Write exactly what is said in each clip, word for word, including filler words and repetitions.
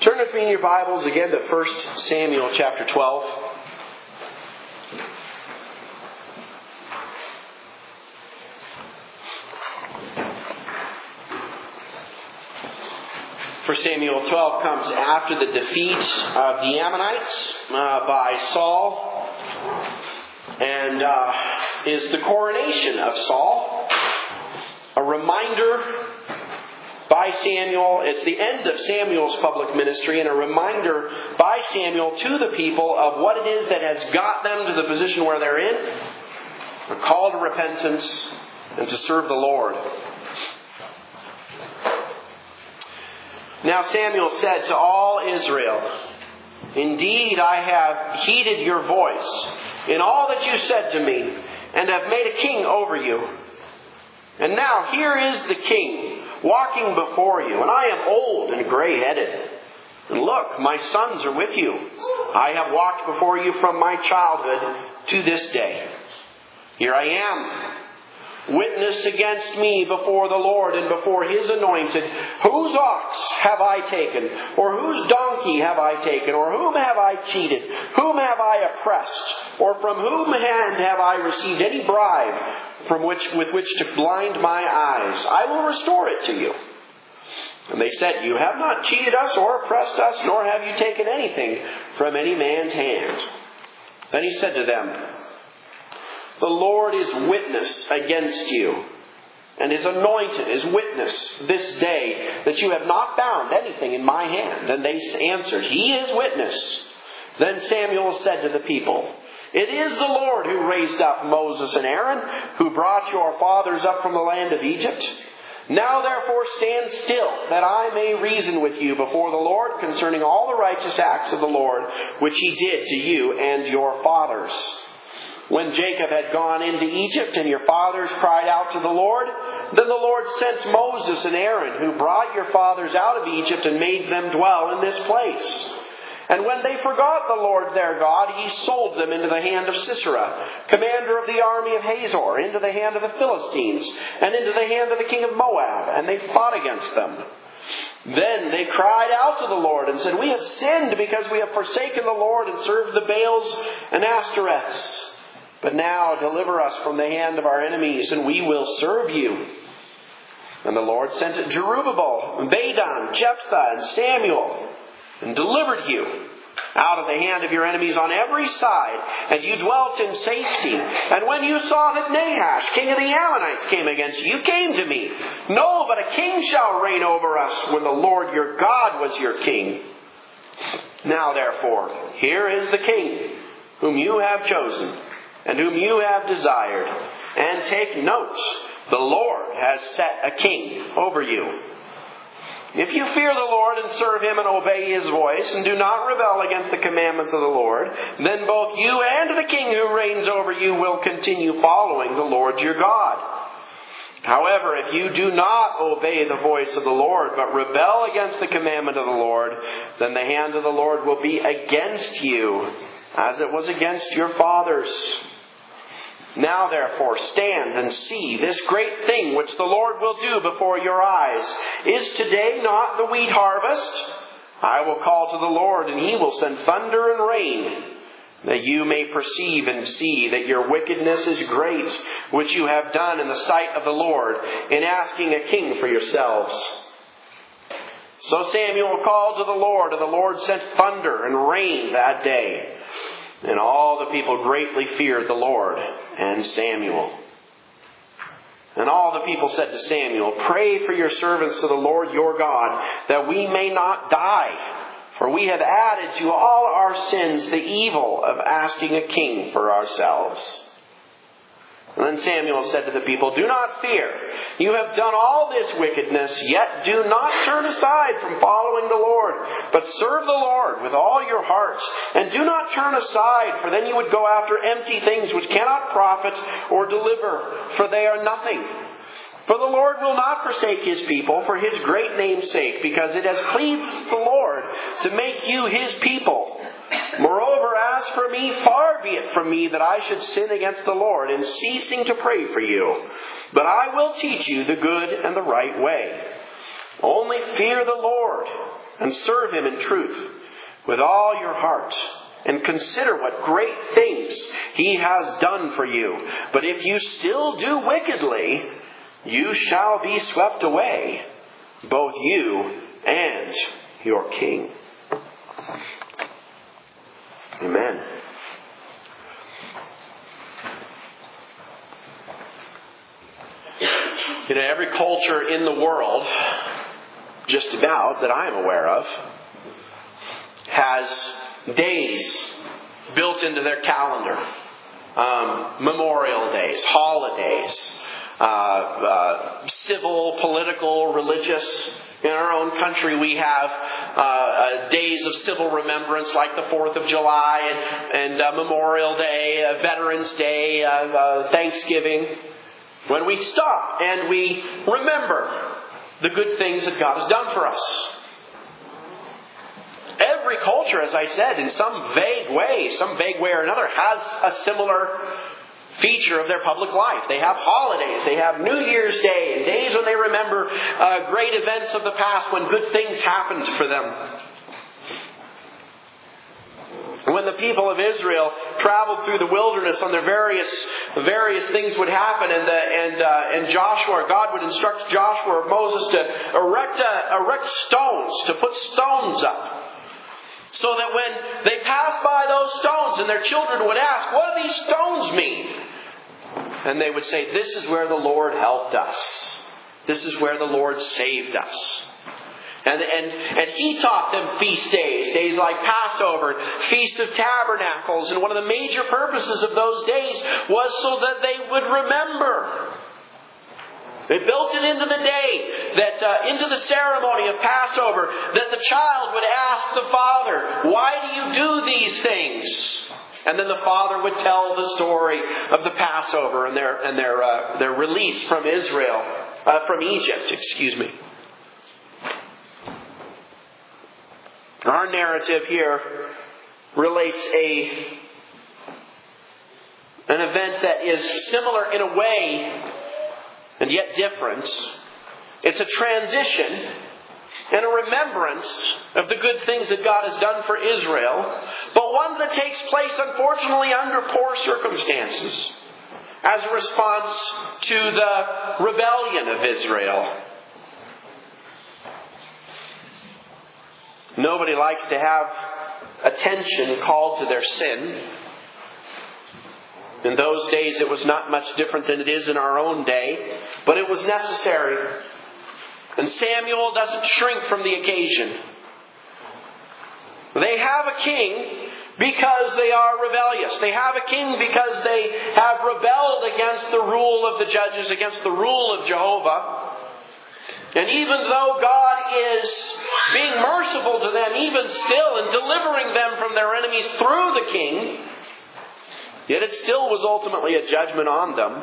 Turn with me in your Bibles again to First Samuel chapter twelve. First Samuel twelve comes after the defeat of the Ammonites uh, by Saul, and uh, is the coronation of Saul. A reminder by Samuel, it's the end of Samuel's public ministry, and a reminder by Samuel to the people of what it is that has got them to the position where they're in. A call to repentance and to serve the Lord. Now Samuel said to all Israel, "Indeed, I have heeded your voice in all that you said to me, and have made a king over you. And now here is the king walking before you, and I am old and gray-headed. And look, my sons are with you. I have walked before you from my childhood to this day. Here I am. Witness against me before the Lord and before His anointed. Whose ox have I taken? Or whose donkey have I taken? Or whom have I cheated? Whom have I oppressed? Or from whom hand have I received any bribe from which with which to blind my eyes? I will restore it to you." And they said, "You have not cheated us or oppressed us, nor have you taken anything from any man's hand." Then he said to them, "The Lord is witness against you, and His anointed is witness this day that you have not found anything in my hand." And they answered, "He is witness." Then Samuel said to the people, "It is the Lord who raised up Moses and Aaron, who brought your fathers up from the land of Egypt. Now therefore stand still, that I may reason with you before the Lord concerning all the righteous acts of the Lord, which He did to you and your fathers. When Jacob had gone into Egypt and your fathers cried out to the Lord, then the Lord sent Moses and Aaron, who brought your fathers out of Egypt and made them dwell in this place. And when they forgot the Lord their God, He sold them into the hand of Sisera, commander of the army of Hazor, into the hand of the Philistines, and into the hand of the king of Moab, and they fought against them. Then they cried out to the Lord and said, 'We have sinned because we have forsaken the Lord and served the Baals and Ashtoreths. But now deliver us from the hand of our enemies, and we will serve you.' And the Lord sent Jerubbaal, Badon, Jephthah, and Samuel, and delivered you out of the hand of your enemies on every side, and you dwelt in safety. And when you saw that Nahash, king of the Ammonites, came against you, you came to me. 'No, but a king shall reign over us,' when the Lord your God was your king. Now therefore, here is the king, whom you have chosen, and whom you have desired. And take note, the Lord has set a king over you. If you fear the Lord and serve Him and obey His voice, and do not rebel against the commandments of the Lord, then both you and the king who reigns over you will continue following the Lord your God. However, if you do not obey the voice of the Lord, but rebel against the commandment of the Lord, then the hand of the Lord will be against you, as it was against your fathers. Now therefore stand and see this great thing which the Lord will do before your eyes. Is today not the wheat harvest? I will call to the Lord, and He will send thunder and rain, that you may perceive and see that your wickedness is great, which you have done in the sight of the Lord, in asking a king for yourselves." So Samuel called to the Lord, and the Lord sent thunder and rain that day. And all the people greatly feared the Lord and Samuel. And all the people said to Samuel, "Pray for your servants to the Lord your God, that we may not die. For we have added to all our sins the evil of asking a king for ourselves." And then Samuel said to the people, "Do not fear. You have done all this wickedness, yet do not turn aside from following the Lord, but serve the Lord with all your heart. And do not turn aside, for then you would go after empty things which cannot profit or deliver, for they are nothing. For the Lord will not forsake His people for His great name's sake, because it has pleased the Lord to make you His people. Moreover, as for me, far be it from me that I should sin against the Lord in ceasing to pray for you. But I will teach you the good and the right way. Only fear the Lord and serve Him in truth with all your heart. And consider what great things He has done for you. But if you still do wickedly, you shall be swept away, both you and your king. Amen. You know, every culture in the world, just about, that I am aware of, has days built into their calendar. Um, memorial days, holidays, uh, uh, civil, political, religious. In our own country, we have uh, uh, days of civil remembrance like the fourth of July and, and uh, Memorial Day, uh, Veterans Day, uh, uh, Thanksgiving. When we stop and we remember the good things that God has done for us. Every culture, as I said, in some vague way, some vague way or another, has a similar feature of their public life. They have holidays. They have New Year's Day and days when they remember uh, great events of the past when good things happened for them. When the people of Israel traveled through the wilderness on their various various things would happen, and the, and uh, and Joshua, God would instruct Joshua or Moses to erect a, erect stones, to put stones up. So that when they passed by those stones and their children would ask, what do these stones mean? And they would say, this is where the Lord helped us. This is where the Lord saved us. And, and, and He taught them feast days, days like Passover, Feast of Tabernacles. And one of the major purposes of those days was so that they would remember. They built it into the day, that uh, into the ceremony of Passover, that the child would ask the father, why do you do these things? And then the father would tell the story of the Passover and their and their uh, their release from Israel, uh, from Egypt, excuse me. Our narrative here relates a an event that is similar in a way and yet different. It's a transition and a remembrance of the good things that God has done for Israel, but one that takes place, unfortunately, under poor circumstances as a response to the rebellion of Israel. Nobody likes to have attention called to their sin. In those days, it was not much different than it is in our own day, but it was necessary. And Samuel doesn't shrink from the occasion. They have a king because they are rebellious. They have a king because they have rebelled against the rule of the judges, against the rule of Jehovah. And even though God is being merciful to them, even still, and delivering them from their enemies through the king, yet it still was ultimately a judgment on them.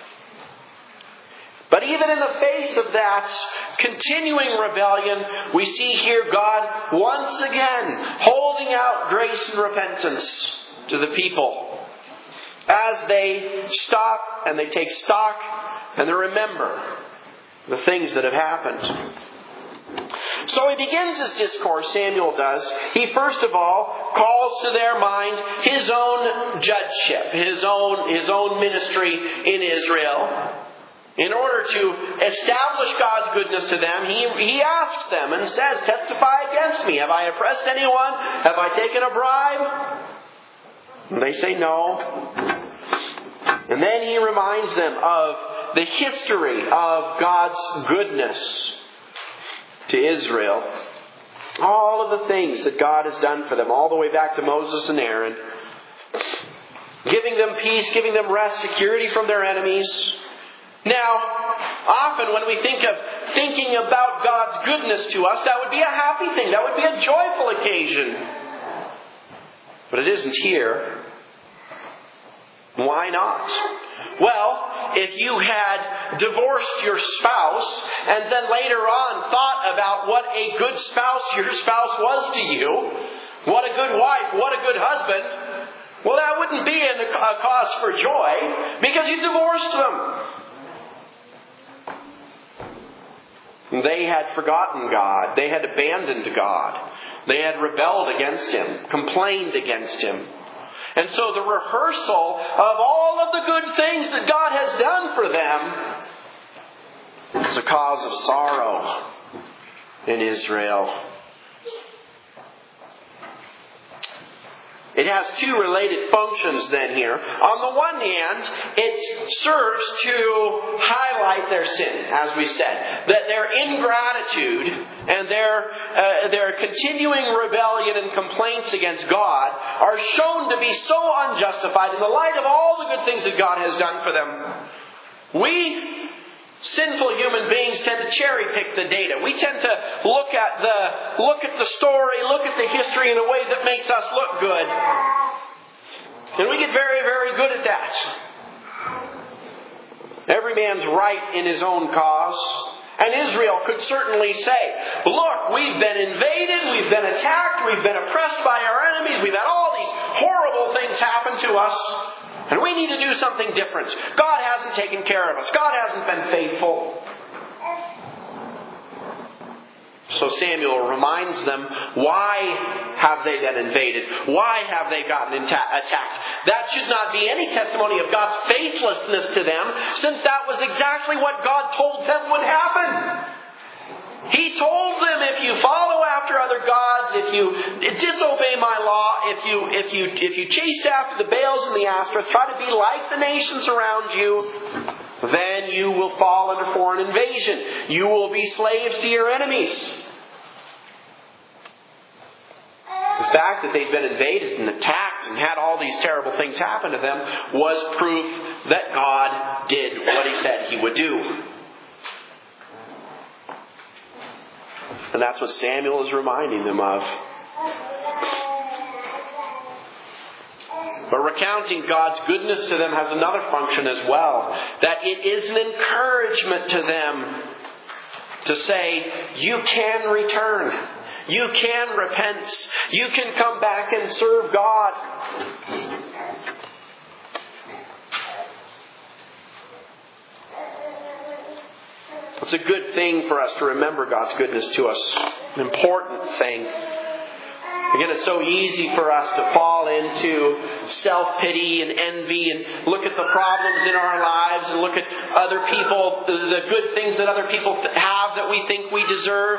But even in the face of that continuing rebellion, we see here God once again holding out grace and repentance to the people as they stop and they take stock and they remember the things that have happened. So he begins his discourse, Samuel does. He first of all calls to their mind his own judgeship, his own, his own ministry in Israel. In order to establish God's goodness to them, he, he asks them and says, testify against me. Have I oppressed anyone? Have I taken a bribe? And they say no. And then he reminds them of the history of God's goodness to Israel. All of the things that God has done for them, all the way back to Moses and Aaron. Giving them peace, giving them rest, security from their enemies. Now, often when we think of thinking about God's goodness to us, that would be a happy thing. That would be a joyful occasion. But it isn't here. Why not? Well, if you had divorced your spouse and then later on thought about what a good spouse your spouse was to you, what a good wife, what a good husband, well, that wouldn't be a cause for joy because you divorced them. They had forgotten God. They had abandoned God. They had rebelled against Him, complained against Him. And so the rehearsal of all of the good things that God has done for them is a cause of sorrow in Israel. It has two related functions then here. On the one hand, it serves to highlight their sin, as we said. That their ingratitude and their, uh, their continuing rebellion and complaints against God are shown to be so unjustified in the light of all the good things that God has done for them. We sinful human beings tend to cherry pick the data. We tend to look at the look at the story, look at the history in a way that makes us look good. And we get very, very good at that. Every man's right in his own cause. And Israel could certainly say, look, we've been invaded, we've been attacked, we've been oppressed by our enemies, we've had all these horrible things happen to us. And we need to do something different. God hasn't taken care of us. God hasn't been faithful. So Samuel reminds them, why have they been invaded? Why have they gotten attacked? That should not be any testimony of God's faithlessness to them, since that was exactly what God told them would happen. He told them, if you follow after other gods, if you disobey my law, if you if you if you chase after the Baals and the Ashtoreths, try to be like the nations around you, then you will fall under foreign invasion. You will be slaves to your enemies. The fact that they'd been invaded and attacked and had all these terrible things happen to them was proof that God did what He said He would do. And that's what Samuel is reminding them of. But recounting God's goodness to them has another function as well. That it is an encouragement to them to say, you can return. You can repent. You can come back and serve God. It's a good thing for us to remember God's goodness to us. An important thing. Again, it's so easy for us to fall into self-pity and envy and look at the problems in our lives and look at other people, the good things that other people have that we think we deserve.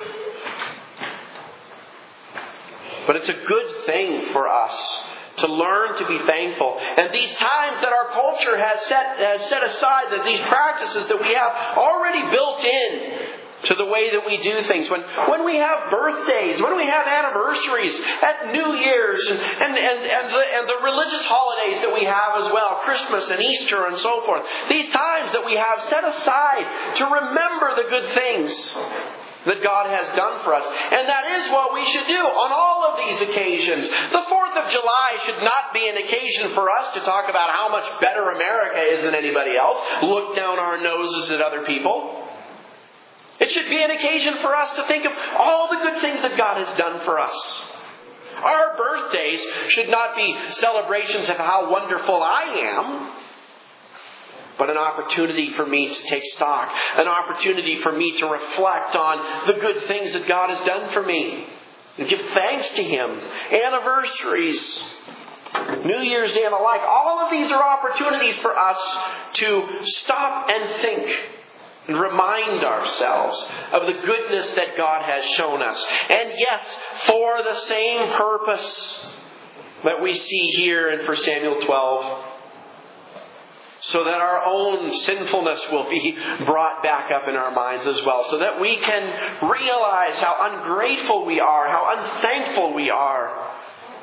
But it's a good thing for us to learn to be thankful. And these times that our culture has set, has set aside, that these practices that we have already built in to the way that we do things. When when we have birthdays, when we have anniversaries, at New Year's, and, and, and, and, the, and the religious holidays that we have as well, Christmas and Easter and so forth. These times that we have set aside to remember the good things that God has done for us. And that is what we should do on all of these occasions. The fourth of July should not be an occasion for us to talk about how much better America is than anybody else, look down our noses at other people. It should be an occasion for us to think of all the good things that God has done for us. Our birthdays should not be celebrations of how wonderful I am, but an opportunity for me to take stock. An opportunity for me to reflect on the good things that God has done for me. And give thanks to Him. Anniversaries, New Year's Day and the like. All of these are opportunities for us to stop and think. And remind ourselves of the goodness that God has shown us. And yes, for the same purpose that we see here in First Samuel twelve. So that our own sinfulness will be brought back up in our minds as well. So that we can realize how ungrateful we are, how unthankful we are.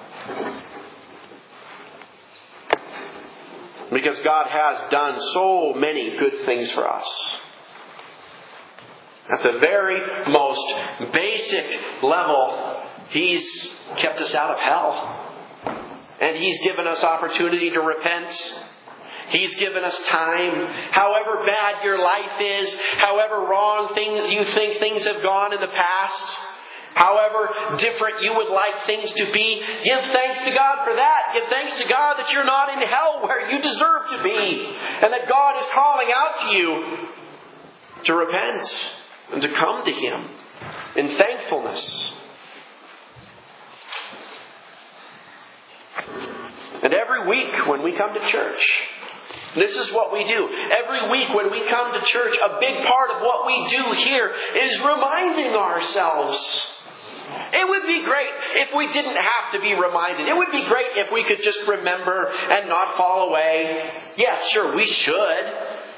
Because God has done so many good things for us. At the very most basic level, He's kept us out of hell. And He's given us opportunity to repent. He's given us time. However bad your life is, however wrong things you think things have gone in the past, however different you would like things to be, give thanks to God for that. Give thanks to God that you're not in hell where you deserve to be. And that God is calling out to you to repent. and to come to Him in thankfulness. And every week when we come to church, this is what we do. Every week when we come to church, a big part of what we do here is reminding ourselves. It would be great if we didn't have to be reminded. It would be great if we could just remember and not fall away. Yes, sure, we should.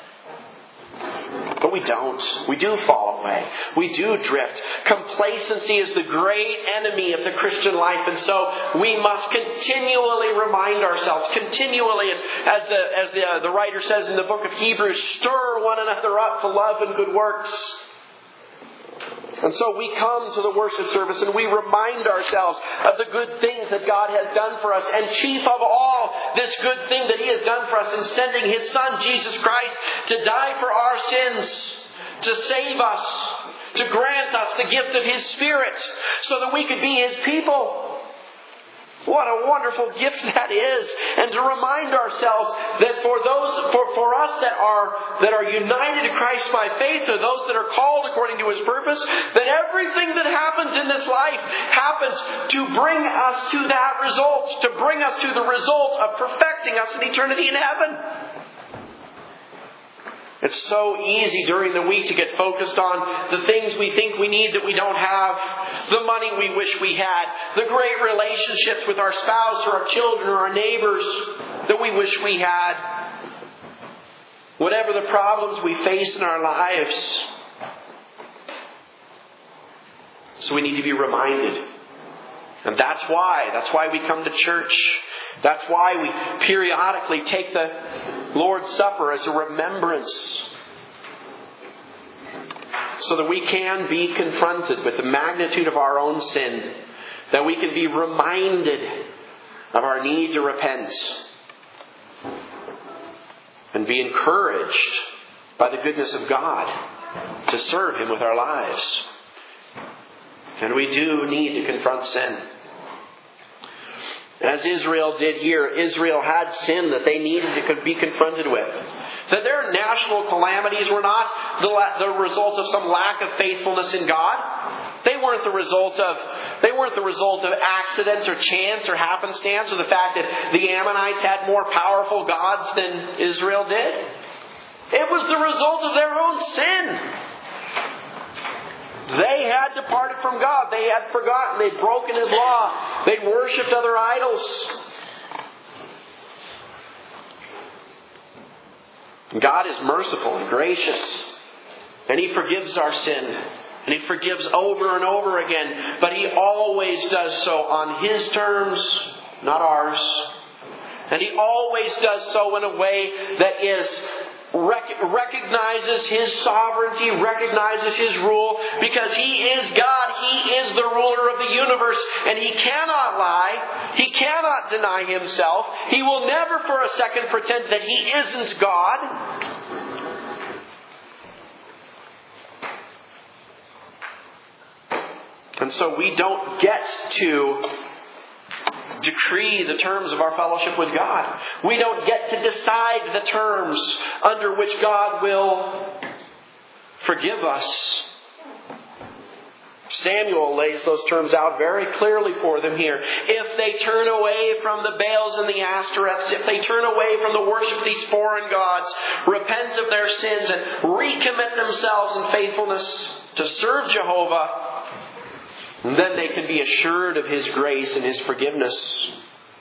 But we don't. We do fall away. We do drift. Complacency is the great enemy of the Christian life. And so we must continually remind ourselves, continually, as, as, the, as the, uh, the writer says in the book of Hebrews, stir one another up to love and good works. And so we come to the worship service and we remind ourselves of the good things that God has done for us. And chief of all, this good thing that He has done for us in sending His Son, Jesus Christ, to die for our sins, to save us, to grant us the gift of His Spirit, so that we could be His people. What a wonderful gift that is. And to remind ourselves that for those, for, for us that are, that are united to Christ by faith, or those that are called according to His purpose, that everything that happens in this life happens to bring us to that result, to bring us to the result of perfecting us in eternity in heaven. It's so easy during the week to get focused on the things we think we need that we don't have, the money we wish we had, the great relationships with our spouse or our children or our neighbors that we wish we had. Whatever the problems we face in our lives. So we need to be reminded. And that's why, that's why we come to church. That's why we periodically take the Lord's Supper as a remembrance, so that we can be confronted with the magnitude of our own sin, that we can be reminded of our need to repent, and be encouraged by the goodness of God to serve Him with our lives. And we do need to confront sin. As Israel did here, Israel had sin that they needed to be confronted with. That their national calamities were not the, the result of some lack of faithfulness in God. They weren't the result of they weren't the result of accidents or chance or happenstance, or the fact that the Ammonites had more powerful gods than Israel did. It was the result of their own sin. They had departed from God. They had forgotten. They'd broken His law. They'd worshipped other idols. God is merciful and gracious. And He forgives our sin. And He forgives over and over again. But He always does so on His terms, not ours. And He always does so in a way that is recognizes His sovereignty, recognizes His rule, because He is God. He is the ruler of the universe, and He cannot lie. He cannot deny Himself. He will never for a second pretend that He isn't God. And so we don't get to decree the terms of our fellowship with God. We don't get to decide the terms under which God will forgive us. Samuel lays those terms out very clearly for them here. If they turn away from the Baals and the Ashtoreths, if they turn away from the worship of these foreign gods, repent of their sins and recommit themselves in faithfulness to serve Jehovah, and then they can be assured of His grace and His forgiveness.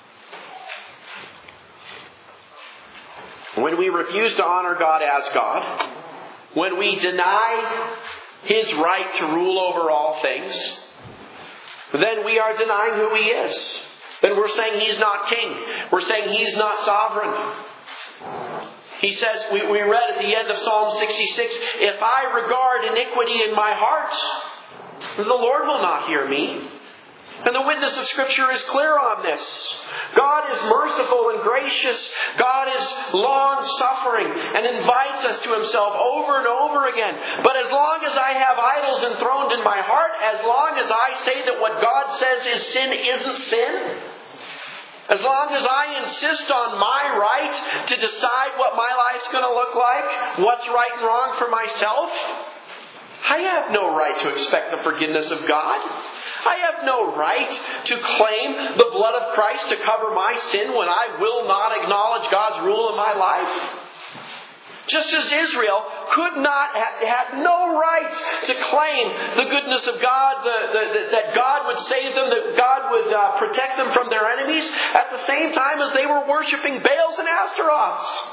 When we refuse to honor God as God, when we deny His right to rule over all things, then we are denying who He is. Then we're saying He's not king. We're saying He's not sovereign. He says, we, we read at the end of Psalm sixty-six, if I regard iniquity in my heart, the Lord will not hear me. And the witness of Scripture is clear on this. God is merciful and gracious. God is long-suffering and invites us to Himself over and over again. But as long as I have idols enthroned in my heart, as long as I say that what God says is sin isn't sin, as long as I insist on my right to decide what my life's going to look like, what's right and wrong for myself, I have no right to expect the forgiveness of God. I have no right to claim the blood of Christ to cover my sin when I will not acknowledge God's rule in my life. Just as Israel could not, had no right to claim the goodness of God, the, the, the, that God would save them, that God would uh, protect them from their enemies, at the same time as they were worshiping Baals and Ashtaroths.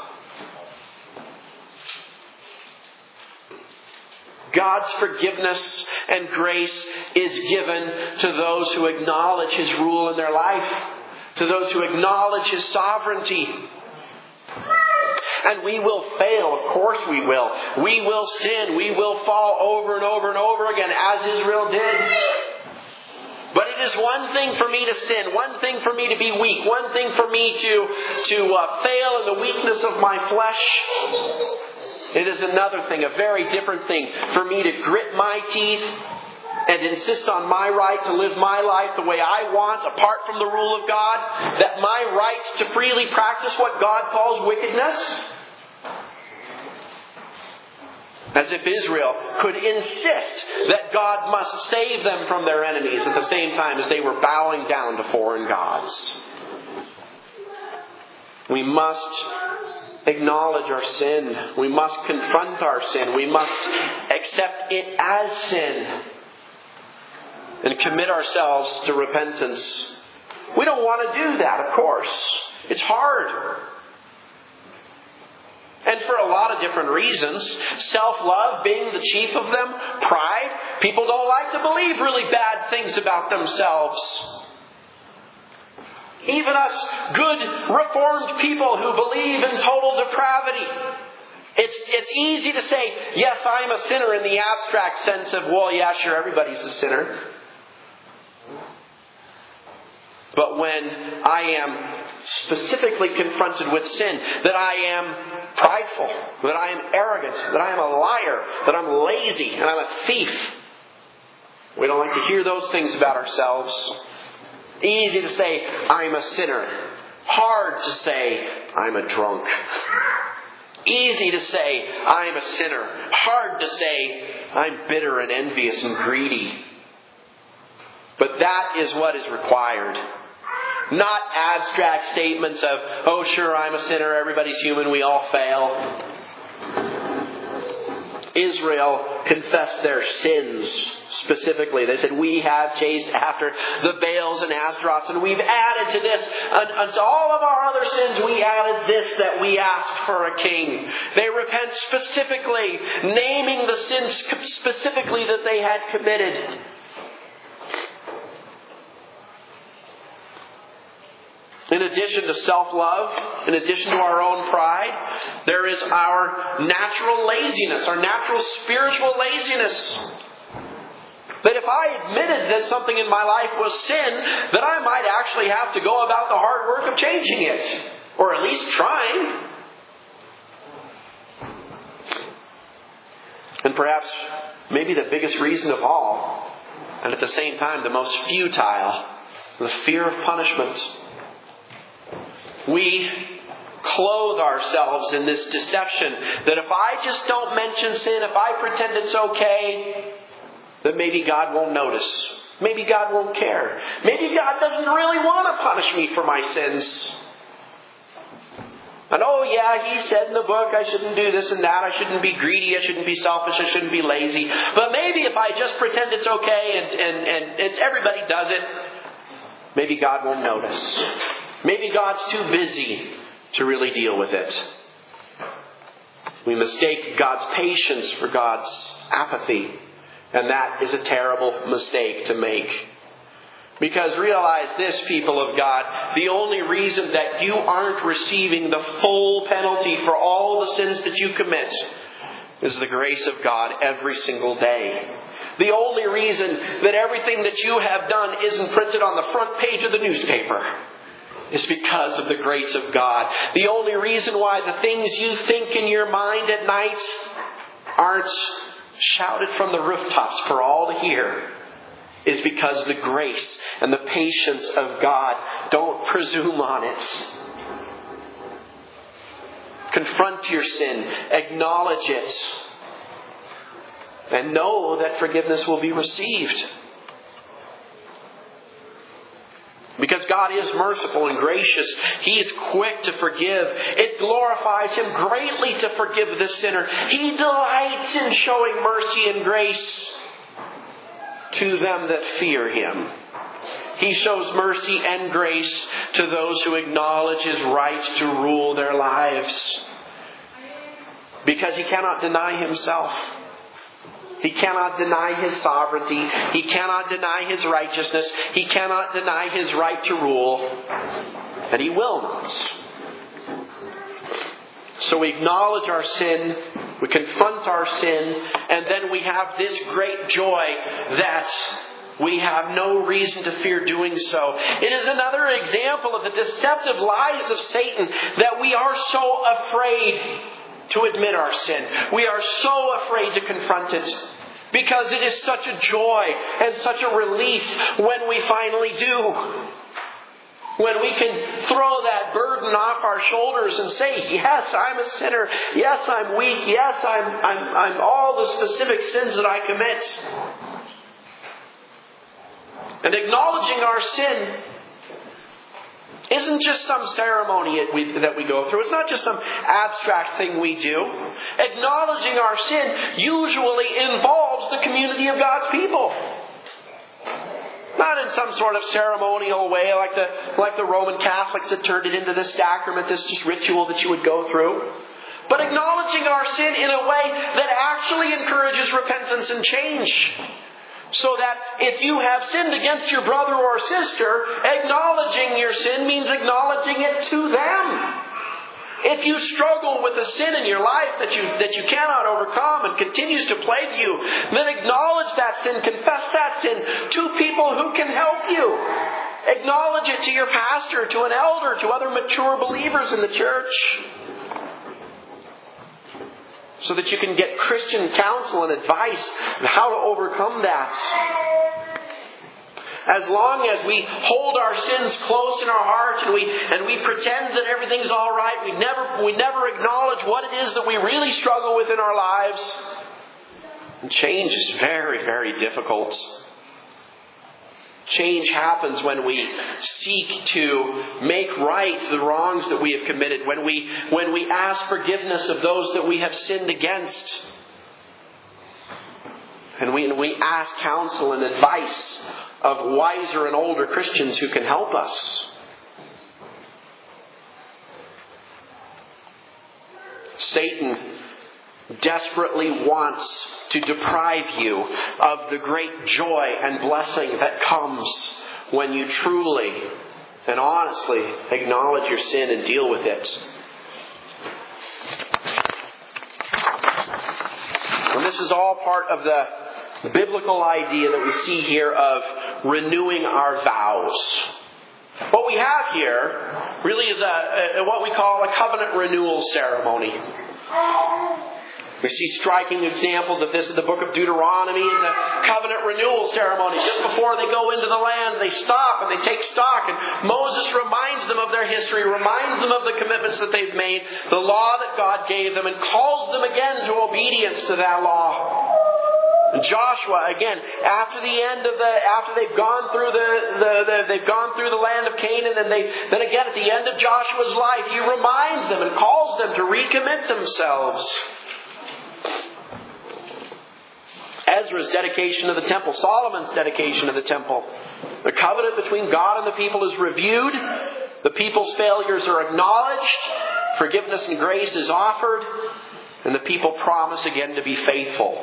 God's forgiveness and grace is given to those who acknowledge His rule in their life, to those who acknowledge His sovereignty. And we will fail, of course we will. We will sin, we will fall over and over and over again, as Israel did. But it is one thing for me to sin, one thing for me to be weak, one thing for me to, to uh, fail in the weakness of my flesh. It is another thing, a very different thing, for me to grit my teeth and insist on my right to live my life the way I want, apart from the rule of God, that my right to freely practice what God calls wickedness. As if Israel could insist that God must save them from their enemies at the same time as they were bowing down to foreign gods. We must acknowledge our sin. We must confront our sin. We must accept it as sin and commit ourselves to repentance. We don't want to do that, of course. It's hard. And for a lot of different reasons. Self-love being the chief of them. Pride. People don't like to believe really bad things about themselves. Even us good, reformed people who believe in total depravity. It's, it's easy to say, yes, I'm a sinner in the abstract sense of, well, yeah, sure, everybody's a sinner. But when I am specifically confronted with sin, that I am prideful, that I am arrogant, that I am a liar, that I'm lazy, and I'm a thief, we don't like to hear those things about ourselves. Easy to say, I'm a sinner. Hard to say, I'm a drunk. Easy to say, I'm a sinner. Hard to say, I'm bitter and envious and greedy. But that is what is required. Not abstract statements of, oh sure, I'm a sinner, everybody's human, we all fail. Israel confessed their sins specifically. They said, we have chased after the Baals and Ashtaroths, and we've added to this, and to all of our other sins, we added this, that we asked for a king. They repent specifically, naming the sins specifically that they had committed. In addition to self-love, in addition to our own pride, there is our natural laziness, our natural spiritual laziness. That if I admitted that something in my life was sin, that I might actually have to go about the hard work of changing it. Or at least trying. And perhaps, maybe the biggest reason of all, and at the same time the most futile, the fear of punishment. We clothe ourselves in this deception that if I just don't mention sin, if I pretend it's okay, that maybe God won't notice. Maybe God won't care. Maybe God doesn't really want to punish me for my sins. And oh yeah, He said in the book I shouldn't do this and that. I shouldn't be greedy. I shouldn't be selfish. I shouldn't be lazy. But maybe if I just pretend it's okay and, and, and it's everybody does it, maybe God won't notice. Maybe God's too busy to really deal with it. We mistake God's patience for God's apathy. And that is a terrible mistake to make. Because realize this, people of God, the only reason that you aren't receiving the full penalty for all the sins that you commit is the grace of God every single day. The only reason that everything that you have done isn't printed on the front page of the newspaper is because of the grace of God. The only reason why the things you think in your mind at night aren't shouted from the rooftops for all to hear is because of the grace and the patience of God. Don't presume on it. Confront your sin. Acknowledge it. and know that forgiveness will be received. Because God is merciful and gracious. He is quick to forgive. It glorifies Him greatly to forgive the sinner. He delights in showing mercy and grace to them that fear Him. He shows mercy and grace to those who acknowledge His right to rule their lives. Because He cannot deny Himself. He cannot deny His sovereignty. He cannot deny His righteousness. He cannot deny His right to rule. And He will not. So we acknowledge our sin, we confront our sin, and then we have this great joy that we have no reason to fear doing so. It is another example of the deceptive lies of Satan that we are so afraid to admit our sin. We are so afraid to confront it. Because it is such a joy and such a relief when we finally do. When we can throw that burden off our shoulders and say, yes, I'm a sinner. Yes, I'm weak. Yes, I'm, I'm, I'm all the specific sins that I commit. And acknowledging our sin isn't just some ceremony that we go through. It's not just some abstract thing we do. Acknowledging our sin usually involves the community of God's people. Not in some sort of ceremonial way like the, like the Roman Catholics that turned it into this sacrament, this just ritual that you would go through. But acknowledging our sin in a way that actually encourages repentance and change. So that if you have sinned against your brother or sister, acknowledging your sin means acknowledging it to them. If you struggle with a sin in your life that you that you cannot overcome and continues to plague you, then acknowledge that sin, confess that sin to people who can help you. Acknowledge it to your pastor, to an elder, to other mature believers in the church. So that you can get Christian counsel and advice on how to overcome that. As long as we hold our sins close in our heart and we and we pretend that everything's all right, we never we never acknowledge what it is that we really struggle with in our lives. And change is very, very difficult. Change happens when we seek to make right the wrongs that we have committed, when we when we ask forgiveness of those that we have sinned against, and we, and we ask counsel and advice of wiser and older Christians who can help us. Satan desperately wants to deprive you of the great joy and blessing that comes when you truly and honestly acknowledge your sin and deal with it. And this is all part of the biblical idea that we see here of renewing our vows. What we have here really is a, a what we call a covenant renewal ceremony. We see striking examples of this in the book of Deuteronomy as a covenant renewal ceremony. Just before they go into the land, they stop and they take stock. And Moses reminds them of their history, reminds them of the commitments that they've made, the law that God gave them, and calls them again to obedience to that law. And Joshua, again, after the end of the, after they've gone through the, the, the they've gone through the land of Canaan, and they, then again at the end of Joshua's life, he reminds them and calls them to recommit themselves. Ezra's dedication of the temple, Solomon's dedication of the temple. The covenant between God and the people is reviewed. The people's failures are acknowledged. Forgiveness and grace is offered. And the people promise again to be faithful.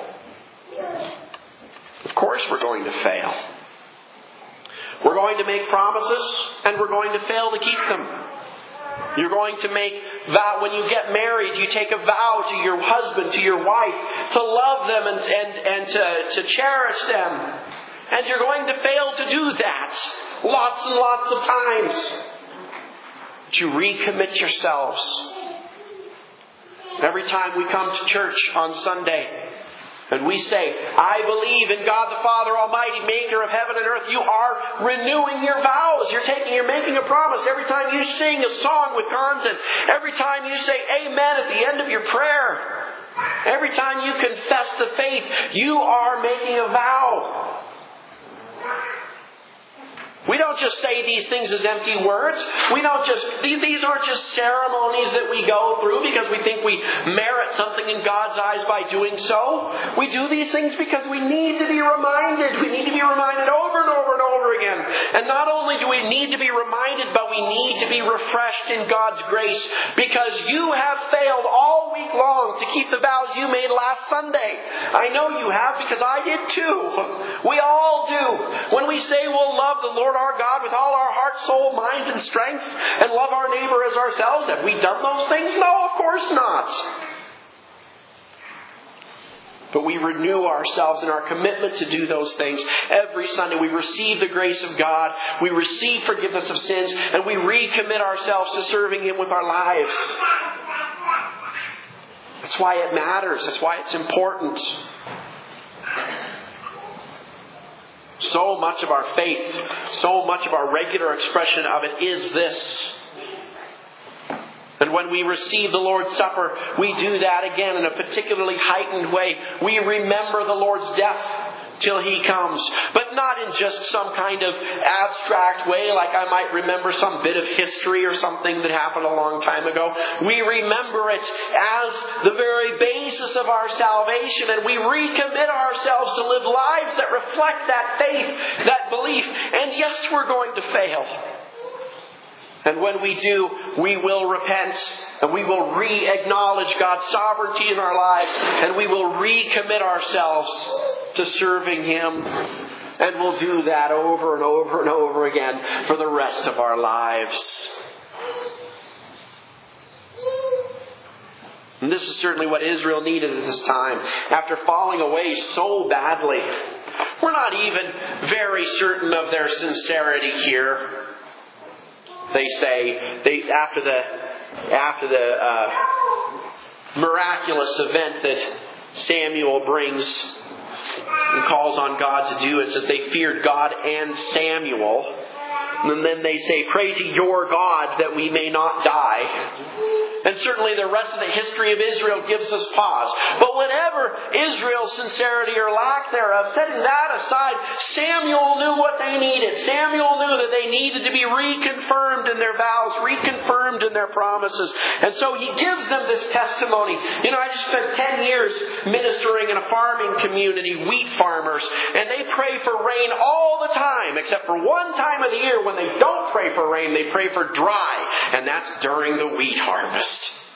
Of course we're going to fail. We're going to make promises and we're going to fail to keep them. You're going to make vow when you get married. You take a vow to your husband, to your wife, to love them and and, and to, to cherish them. And you're going to fail to do that lots and lots of times. But you recommit yourselves. Every time we come to church on Sunday, and we say, I believe in God the Father Almighty, maker of heaven and earth, you are renewing your vows. You're taking, you're making a promise. Every time you sing a song with content, every time you say amen at the end of your prayer, Every time you confess the faith, you are making a vow. We don't just say these things as empty words. We don't just, these aren't just ceremonies that we go through because we think we merit something in God's eyes by doing so. We do these things because we need to be reminded. We need to be reminded over and over and over again. And not only do we need to be reminded, but we need to be refreshed in God's grace, because you have failed all week long to keep the vows you made last Sunday. I know you have, because I did too. We all do. When we say we'll love the Lord our God with all our heart, soul, mind, and strength, and love our neighbor as ourselves, have we done those things? No, of course not. But we renew ourselves in our commitment to do those things. Every Sunday we receive the grace of God, we receive forgiveness of sins, and we recommit ourselves to serving Him with our lives. That's why it matters. That's why it's important. So much of our faith, so much of our regular expression of it is this. And when we receive the Lord's Supper, we do that again in a particularly heightened way. We remember the Lord's death till He comes. But not in just some kind of abstract way, like I might remember some bit of history or something that happened a long time ago. We remember it as the very basis of our salvation, and we recommit ourselves to live lives that reflect that faith, that belief. And yes, we're going to fail. And when we do, we will repent, and we will re-acknowledge God's sovereignty in our lives, and we will recommit ourselves to serving Him. And we'll do that over and over and over again for the rest of our lives. And this is certainly what Israel needed at this time. After falling away so badly, we're not even very certain of their sincerity here. They say, they after the after the uh, miraculous event that Samuel brings and calls on God to do, it says they feared God and Samuel. And then they say, pray to your God that we may not die. And certainly the rest of the history of Israel gives us pause. But whatever Israel's sincerity or lack thereof, setting that aside, Samuel knew what they needed. Samuel knew that they needed to be reconfirmed in their vows, reconfirmed in their promises. And so he gives them this testimony. You know, I just spent ten years ministering in a farming community, wheat farmers, and they pray for rain all the time, except for one time of the year when they don't pray for rain, they pray for dry, and that's during the wheat harvest.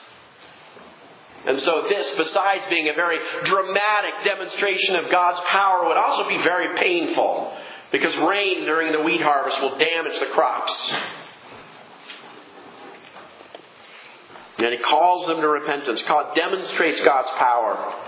And so this, besides being a very dramatic demonstration of God's power, would also be very painful, because rain during the wheat harvest will damage the crops. And he calls them to repentance. God demonstrates God's power.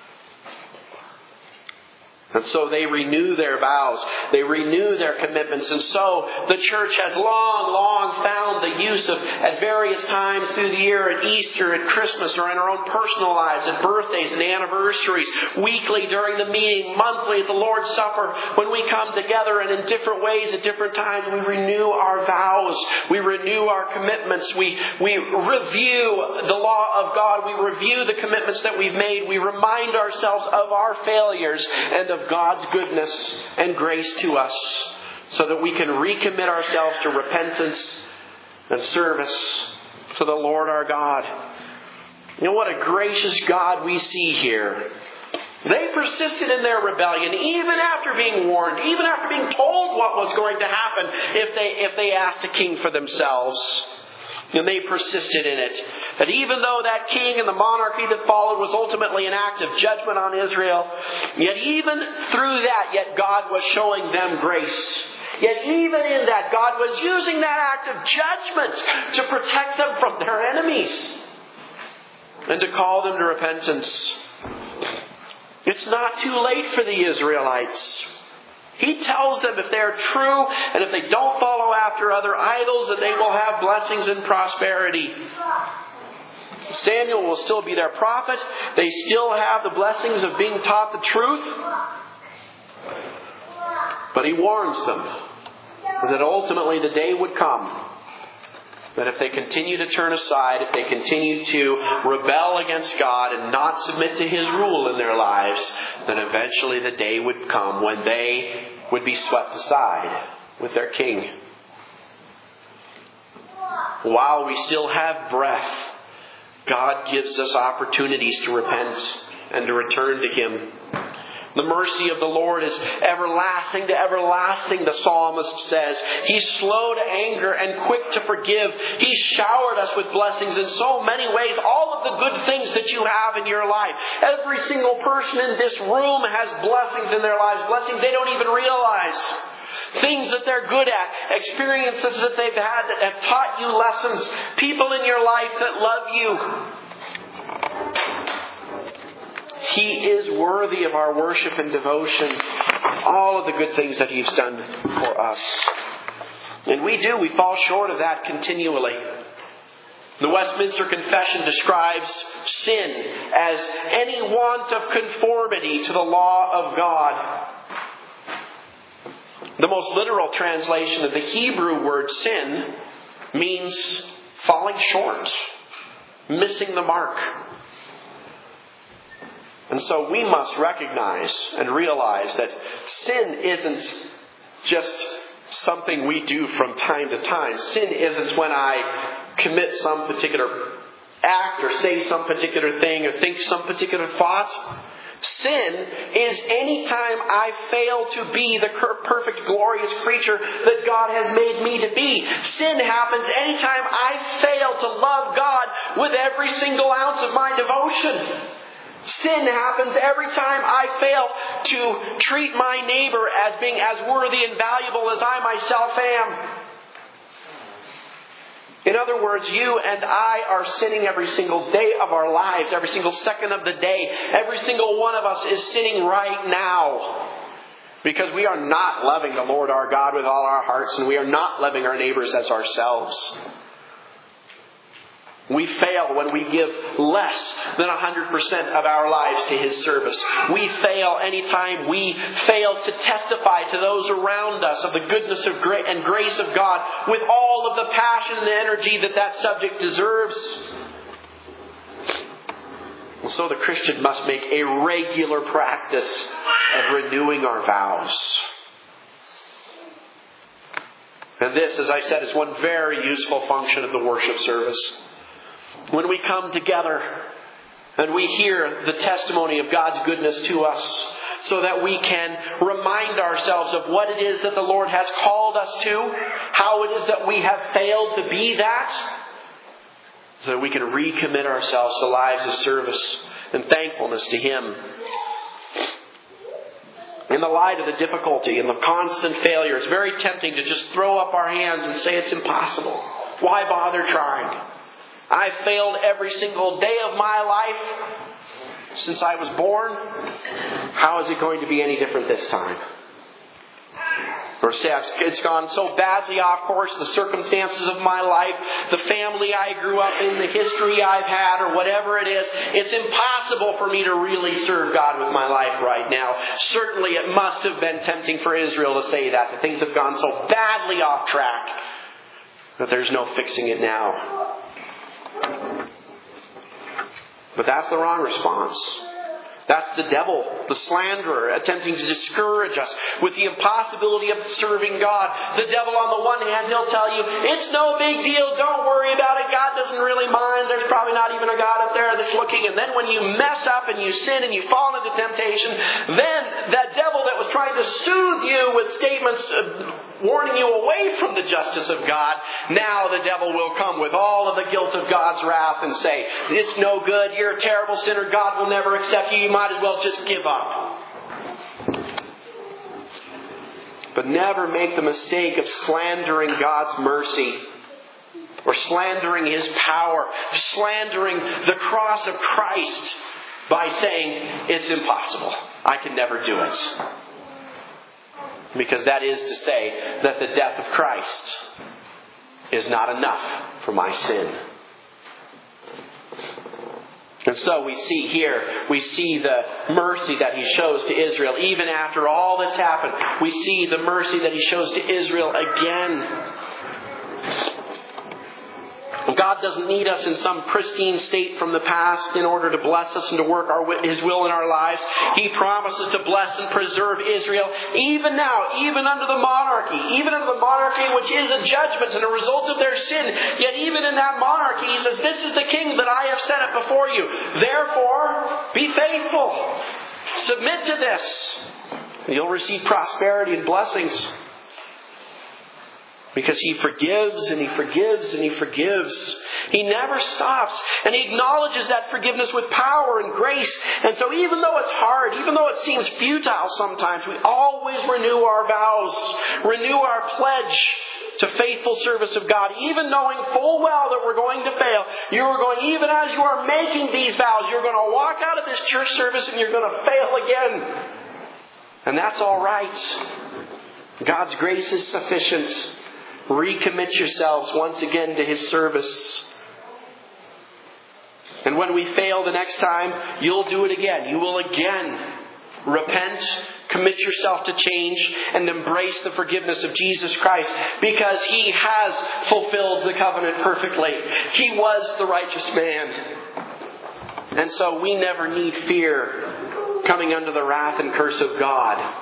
And so they renew their vows. They renew their commitments. And so the church has long, long found the use of, at various times through the year, at Easter, at Christmas, or in our own personal lives, at birthdays and anniversaries, weekly during the meeting, monthly at the Lord's Supper, when we come together and in different ways at different times, we renew our vows. We renew our commitments. We, we review the law of God. We review the commitments that we've made. We remind ourselves of our failures and of God's goodness and grace to us, so that we can recommit ourselves to repentance and service to the Lord our God. You know, what a gracious God we see here. They persisted in their rebellion even after being warned, even after being told what was going to happen if they if they asked a king for themselves. And they persisted in it. That even though that king and the monarchy that followed was ultimately an act of judgment on Israel, yet even through that, yet God was showing them grace. Yet even in that, God was using that act of judgment to protect them from their enemies and to call them to repentance. It's not too late for the Israelites. He tells them if they're true and if they don't follow after other idols, that they will have blessings and prosperity. Samuel will still be their prophet. They still have the blessings of being taught the truth. But he warns them that ultimately the day would come That if they continue to turn aside, if they continue to rebel against God and not submit to His rule in their lives, then eventually the day would come when they would be swept aside with their King. While we still have breath, God gives us opportunities to repent and to return to Him. The mercy of the Lord is everlasting to everlasting, the psalmist says. He's slow to anger and quick to forgive. He's showered us with blessings in so many ways. All of the good things that you have in your life. Every single person in this room has blessings in their lives. Blessings they don't even realize. Things that they're good at. Experiences that they've had that have taught you lessons. People in your life that love you. He is worthy of our worship and devotion. All of the good things that He's done for us. And we do. We fall short of that continually. The Westminster Confession describes sin as any want of conformity to the law of God. The most literal translation of the Hebrew word sin means falling short, missing the mark. And so we must recognize and realize that sin isn't just something we do from time to time. Sin isn't when I commit some particular act or say some particular thing or think some particular thoughts. Sin is any time I fail to be the perfect, glorious creature that God has made me to be. Sin happens any time I fail to love God with every single ounce of my devotion. Sin happens every time I fail to treat my neighbor as being as worthy and valuable as I myself am. In other words, you and I are sinning every single day of our lives, every single second of the day. Every single one of us is sinning right now. Because we are not loving the Lord our God with all our hearts, and we are not loving our neighbors as ourselves. We fail when we give less than one hundred percent of our lives to His service. We fail anytime we fail to testify to those around us of the goodness of gra- and grace of God with all of the passion and energy that that subject deserves. And so the Christian must make a regular practice of renewing our vows. And this, as I said, is one very useful function of the worship service. When we come together and we hear the testimony of God's goodness to us, so that we can remind ourselves of what it is that the Lord has called us to, how it is that we have failed to be that, so that we can recommit ourselves to lives of service and thankfulness to Him. In the light of the difficulty and the constant failure, it's very tempting to just throw up our hands and say it's impossible. Why bother trying? I've failed every single day of my life since I was born. How is it going to be any different this time? Or say it's gone so badly off course, the circumstances of my life, the family I grew up in, the history I've had, or whatever it is, it's impossible for me to really serve God with my life right now. Certainly it must have been tempting for Israel to say that, that things have gone so badly off track that there's no fixing it now. But that's the wrong response. That's the devil, the slanderer, attempting to discourage us with the impossibility of serving God. The devil, on the one hand, he'll tell you, it's no big deal, don't worry about it, God doesn't really mind, there's probably not even a God up there that's looking. And then when you mess up and you sin and you fall into temptation, then that devil that was trying to soothe you with statements warning you away from the justice of God, now the devil will come with all of the guilt of God's wrath and say, it's no good, you're a terrible sinner, God will never accept you, you might as well just give up. But never make the mistake of slandering God's mercy, or slandering His power, slandering the cross of Christ by saying, it's impossible, I can never do it. Because that is to say that the death of Christ is not enough for my sin. And so we see here, we see the mercy that He shows to Israel. Even after all that's happened, we see the mercy that He shows to Israel again. God doesn't need us in some pristine state from the past in order to bless us and to work our, His will in our lives. He promises to bless and preserve Israel even now, even under the monarchy, even under the monarchy which is a judgment and a result of their sin. Yet even in that monarchy, He says, this is the king that I have set up before you. Therefore, be faithful. Submit to this. You'll receive prosperity and blessings. Because He forgives and He forgives and He forgives. He never stops. And He acknowledges that forgiveness with power and grace. And so even though it's hard, even though it seems futile sometimes, we always renew our vows, renew our pledge to faithful service of God, even knowing full well that we're going to fail. You are going, even as you are making these vows, you're going to walk out of this church service and you're going to fail again. And that's all right. God's grace is sufficient. Recommit yourselves once again to His service. And when we fail the next time, you'll do it again. You will again repent, commit yourself to change, and embrace the forgiveness of Jesus Christ, because He has fulfilled the covenant perfectly. He was the righteous man. And so we never need fear coming under the wrath and curse of God,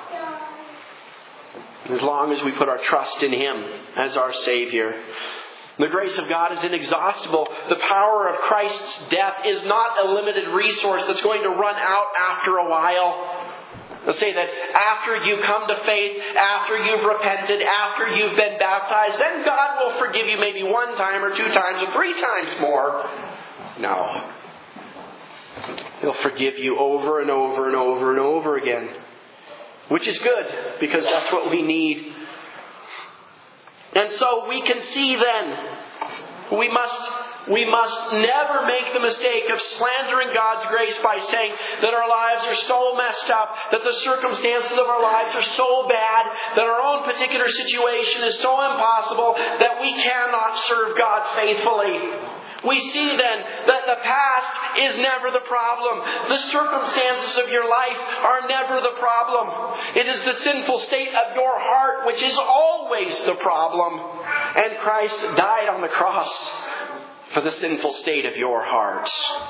as long as we put our trust in Him as our Savior. The grace of God is inexhaustible. The power of Christ's death is not a limited resource that's going to run out after a while. Let's say that after you come to faith, after you've repented, after you've been baptized, then God will forgive you maybe one time or two times or three times more. No. He'll forgive you over and over and over and over again. Which is good, because that's what we need. And so we can see then, we must, we must never make the mistake of slandering God's grace by saying that our lives are so messed up, that the circumstances of our lives are so bad, that our own particular situation is so impossible that we cannot serve God faithfully. We see then that the past is never the problem. The circumstances of your life are never the problem. It is the sinful state of your heart which is always the problem. And Christ died on the cross for the sinful state of your heart.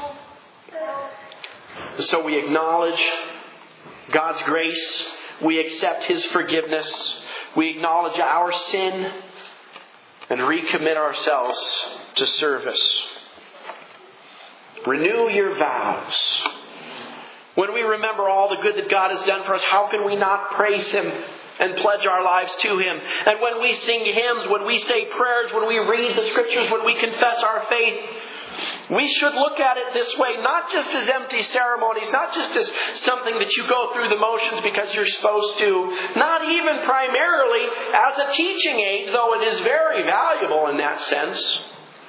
So we acknowledge God's grace. We accept His forgiveness. We acknowledge our sin and recommit ourselves to service. Renew your vows. When we remember all the good that God has done for us, how can we not praise Him and pledge our lives to Him? And when we sing hymns, when we say prayers, when we read the Scriptures, when we confess our faith, we should look at it this way, not just as empty ceremonies, not just as something that you go through the motions because you're supposed to, not even primarily as a teaching aid, though it is very valuable in that sense,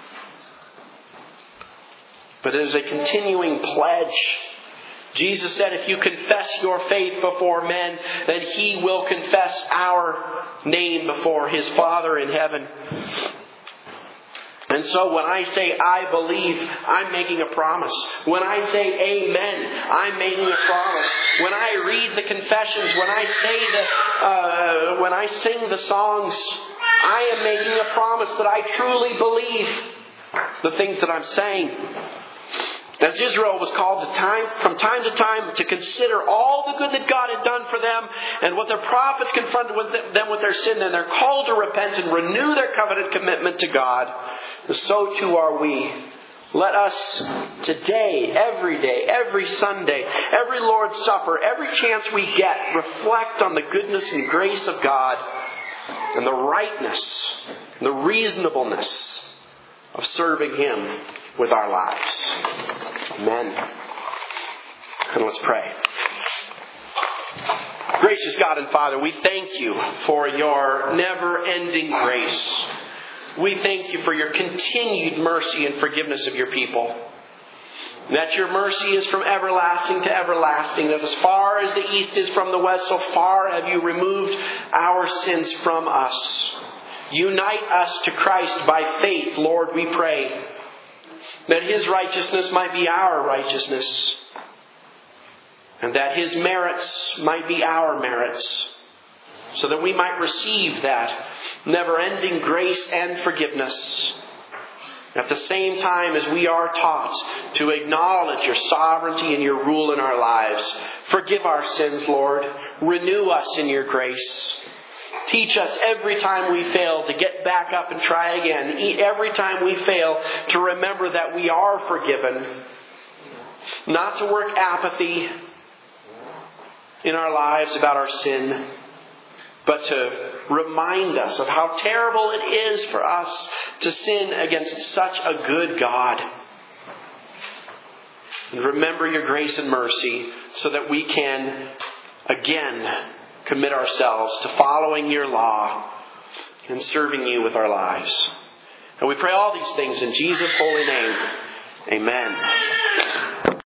but as a continuing pledge. Jesus said, if you confess your faith before men, then He will confess our name before His Father in heaven. And so when I say I believe, I'm making a promise. When I say amen, I'm making a promise. When I read the confessions, when I say the, uh, when I sing the songs, I am making a promise that I truly believe the things that I'm saying. As Israel was called to time, from time to time to consider all the good that God had done for them and what their prophets confronted with them with their sin, and they're called to repent and renew their covenant commitment to God, so too are we. Let us today, every day, every Sunday, every Lord's Supper, every chance we get, reflect on the goodness and grace of God and the rightness, the reasonableness of serving Him with our lives. Amen. And let's pray. Gracious God and Father, we thank You for Your never-ending grace. We thank You for Your continued mercy and forgiveness of Your people. That Your mercy is from everlasting to everlasting. That as far as the east is from the west, so far have You removed our sins from us. Unite us to Christ by faith, Lord, we pray. That His righteousness might be our righteousness. And that His merits might be our merits. So that we might receive that never-ending grace and forgiveness. At the same time as we are taught to acknowledge your sovereignty and your rule in our lives, forgive our sins, Lord. Renew us in your grace. Teach us every time we fail to get back up and try again. Every time we fail to remember that we are forgiven. Not to work apathy in our lives about our sin, but to remind us of how terrible it is for us to sin against such a good God. And remember your grace and mercy so that we can again commit ourselves to following your law and serving you with our lives. And we pray all these things in Jesus' holy name. Amen.